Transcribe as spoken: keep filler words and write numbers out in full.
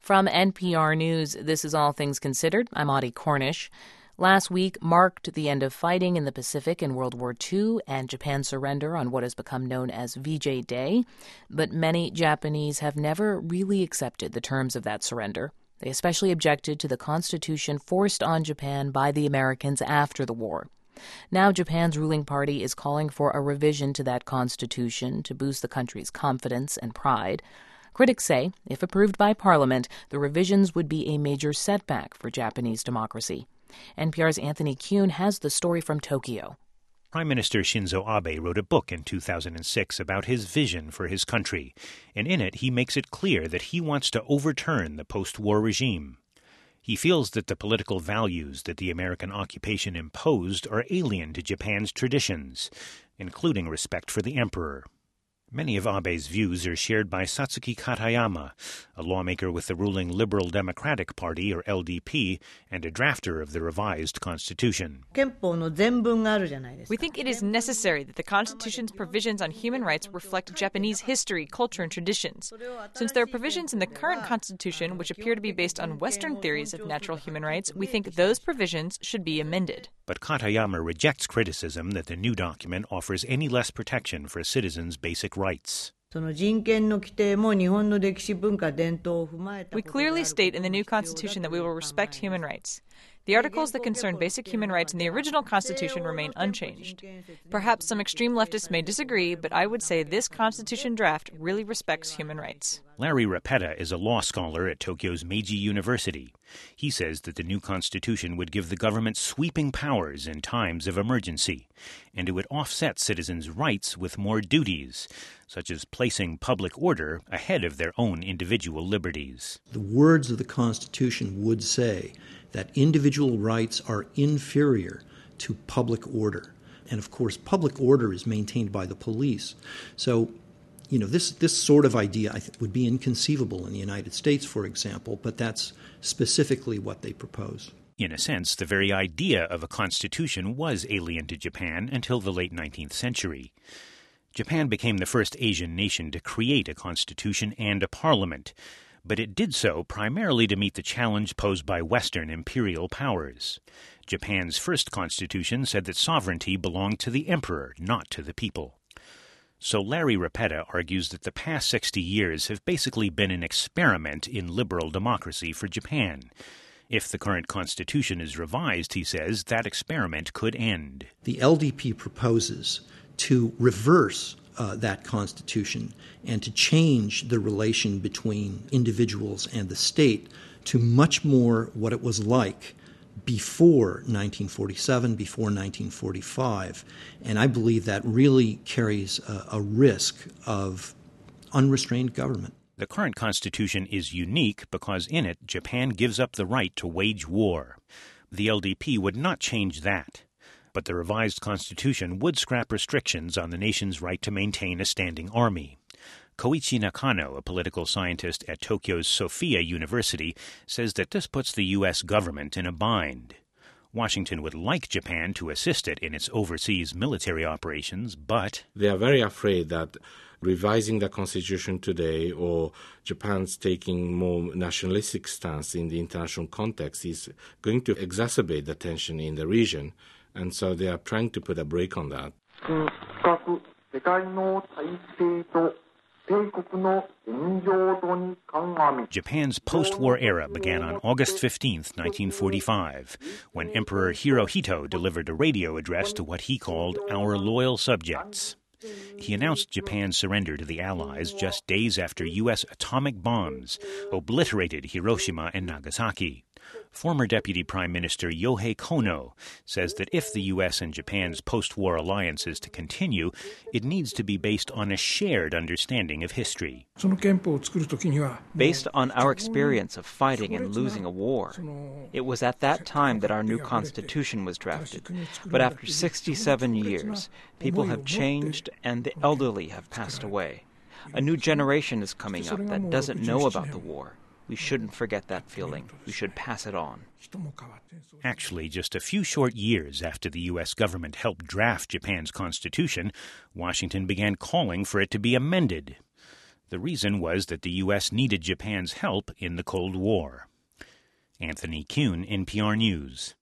From N P R News, this is All Things Considered. I'm Audie Cornish. Last week marked the end of fighting in the Pacific in World War Two and Japan's surrender on what has become known as V J Day. But many Japanese have never really accepted the terms of that surrender. They especially objected to the constitution forced on Japan by the Americans after the war. Now Japan's ruling party is calling for a revision to that constitution to boost the country's confidence and pride. Critics say, if approved by Parliament, the revisions would be a major setback for Japanese democracy. N P R's Anthony Kuhn has the story from Tokyo. Prime Minister Shinzo Abe wrote a book in two thousand six about his vision for his country, and in it he makes it clear that he wants to overturn the post-war regime. He feels that the political values that the American occupation imposed are alien to Japan's traditions, including respect for the emperor. Many of Abe's views are shared by Satsuki Katayama, a lawmaker with the ruling Liberal Democratic Party, or L D P, and a drafter of the revised constitution. We think it is necessary that the Constitution's provisions on human rights reflect Japanese history, culture, and traditions. Since there are provisions in the current Constitution which appear to be based on Western theories of natural human rights, we think those provisions should be amended. But Katayama rejects criticism that the new document offers any less protection for citizens' basic rights. We clearly state in the new Constitution that we will respect human rights. The articles that concern basic human rights in the original Constitution remain unchanged. Perhaps some extreme leftists may disagree, but I would say this Constitution draft really respects human rights. Larry Rapetta is a law scholar at Tokyo's Meiji University. He says that the new Constitution would give the government sweeping powers in times of emergency, and it would offset citizens' rights with more duties, such as placing public order ahead of their own individual liberties. The words of the Constitution would say that individual rights are inferior to public order. And of course, public order is maintained by the police. So, you know, this, this sort of idea I think would be inconceivable in the United States, for example, but that's specifically what they propose. In a sense, the very idea of a constitution was alien to Japan until the late nineteenth century. Japan became the first Asian nation to create a constitution and a parliament, but it did so primarily to meet the challenge posed by Western imperial powers. Japan's first constitution said that sovereignty belonged to the emperor, not to the people. So Larry Rapetta argues that the past sixty years have basically been an experiment in liberal democracy for Japan. If the current constitution is revised, he says, that experiment could end. The L D P proposes to reverse uh, that constitution and to change the relation between individuals and the state to much more what it was like before nineteen forty-seven, before nineteen forty-five. And I believe that really carries a, a risk of unrestrained government. The current constitution is unique because in it, Japan gives up the right to wage war. The L D P would not change that. But the revised constitution would scrap restrictions on the nation's right to maintain a standing army. Koichi Nakano, a political scientist at Tokyo's Sophia University, says that this puts the U S government in a bind. Washington would like Japan to assist it in its overseas military operations, but they are very afraid that revising the constitution today or Japan's taking more nationalistic stance in the international context is going to exacerbate the tension in the region. And so they are trying to put a brake on that. Japan's post-war era began on August fifteenth, nineteen forty-five, when Emperor Hirohito delivered a radio address to what he called our loyal subjects. He announced Japan's surrender to the Allies just days after U S atomic bombs obliterated Hiroshima and Nagasaki. Former Deputy Prime Minister Yohei Kono says that if the U S and Japan's post-war alliance is to continue, it needs to be based on a shared understanding of history. Based on our experience of fighting and losing a war, it was at that time that our new constitution was drafted. But after sixty-seven years, people have changed and the elderly have passed away. A new generation is coming up that doesn't know about the war. We shouldn't forget that feeling. We should pass it on. Actually, just a few short years after the U S government helped draft Japan's constitution, Washington began calling for it to be amended. The reason was that the U S needed Japan's help in the Cold War. Anthony Kuhn, N P R News.